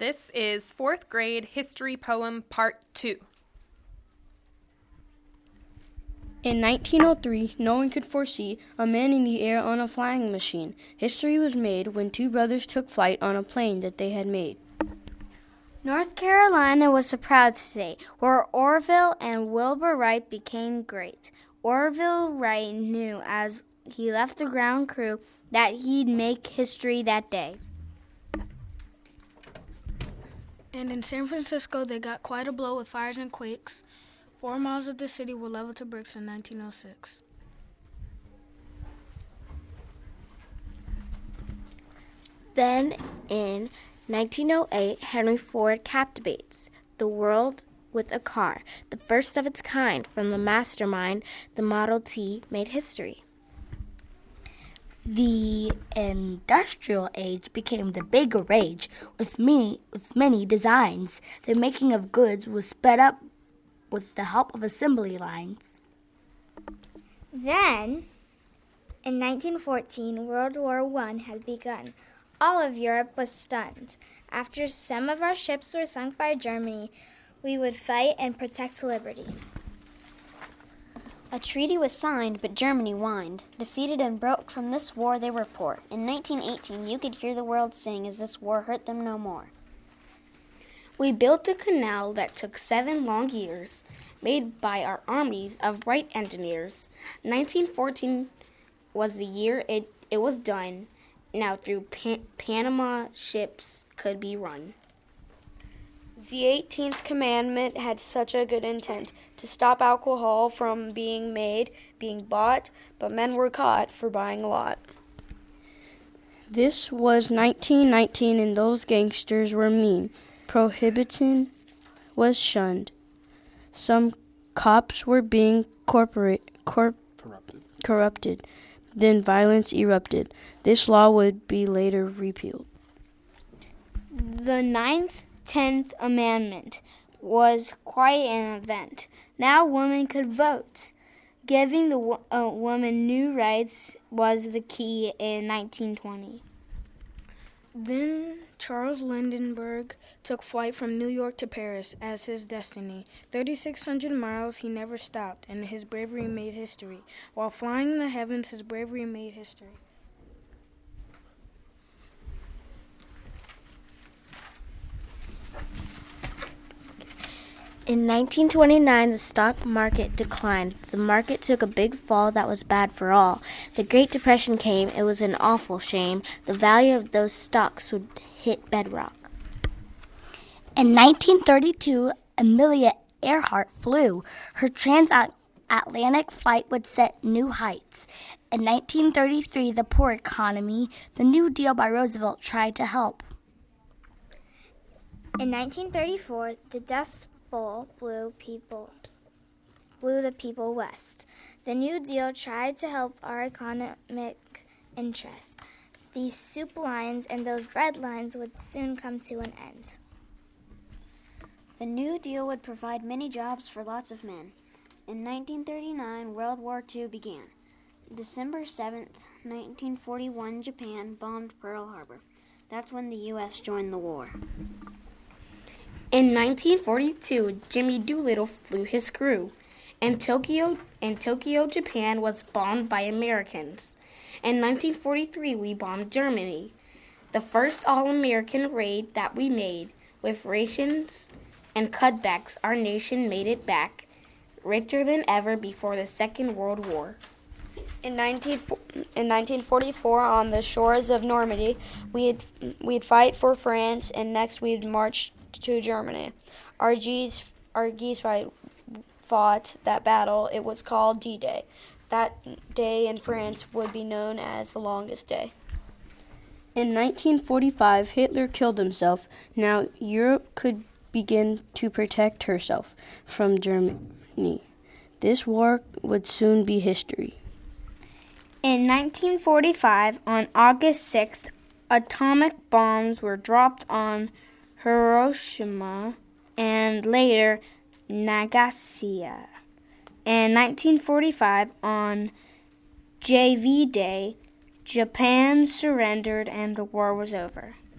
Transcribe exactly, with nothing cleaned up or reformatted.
This is fourth grade history poem part two. In nineteen oh three, no one could foresee a man in the air on a flying machine. History was made when two brothers took flight on a plane that they had made. North Carolina was a proud state, where Orville and Wilbur Wright became great. Orville Wright knew as he left the ground crew that he'd make history that day. And in San Francisco, they got quite a blow with fires and quakes. Four miles of the city were leveled to bricks in nineteen oh six. Then, in nineteen oh eight, Henry Ford captivates the world with a car, the first of its kind. From the mastermind, the Model T made history. The industrial age became the bigger rage, with many, with many designs. The making of goods was sped up with the help of assembly lines. Then, in nineteen fourteen, World War One had begun. All of Europe was stunned. After some of our ships were sunk by Germany, we would fight and protect liberty. A treaty was signed, but Germany whined. Defeated and broke from this war, they were poor. In nineteen eighteen, you could hear the world sing as this war hurt them no more. We built a canal that took seven long years, made by our armies of bright engineers. nineteen fourteen was the year it, it was done. Now through Pan- Panama ships could be run. The eighteenth commandment had such a good intent, to stop alcohol from being made, being bought, but men were caught for buying a lot. This was nineteen nineteen, and those gangsters were mean. Prohibition was shunned. Some cops were being corporate, corp- corrupted. corrupted. Then violence erupted. This law would be later repealed. The ninth, tenth amendment was quite an event. Now women could vote. Giving the wo- uh, woman new rights was the key in nineteen twenty. Then Charles Lindbergh took flight from New York to Paris as his destiny. thirty-six hundred miles, he never stopped, and his bravery made history. While flying in the heavens, his bravery made history. In nineteen twenty-nine, the stock market declined. The market took a big fall that was bad for all. The Great Depression came. It was an awful shame. The value of those stocks would hit bedrock. In nineteen thirty-two, Amelia Earhart flew. Her transatlantic flight would set new heights. In nineteen thirty-three, the poor economy, the New Deal by Roosevelt tried to help. In nineteen thirty-four, the Dust Bowl blew people, blew the people west. The New Deal tried to help our economic interests. These soup lines and those bread lines would soon come to an end. The New Deal would provide many jobs for lots of men. In nineteen thirty-nine, World War Two began. December seventh, nineteen forty-one, Japan bombed Pearl Harbor. That's when the U S joined the war. In nineteen forty-two, Jimmy Doolittle flew his crew, and Tokyo, and Tokyo, Japan was bombed by Americans. In nineteen forty-three, we bombed Germany, the first all-American raid that we made. With rations and cutbacks, our nation made it back, richer than ever before the Second World War. In nineteen in nineteen forty-four, on the shores of Normandy, we'd we'd fight for France, and next we'd march to Germany. Our G's our G's fight fought that battle. It was called D-Day. That day in France would be known as the longest day. In nineteen forty-five, Hitler killed himself. Now Europe could begin to protect herself from Germany. This war would soon be history. In nineteen forty-five, on August sixth, atomic bombs were dropped on Hiroshima and later Nagasaki. In nineteen forty-five, on J V Day, Japan surrendered and the war was over.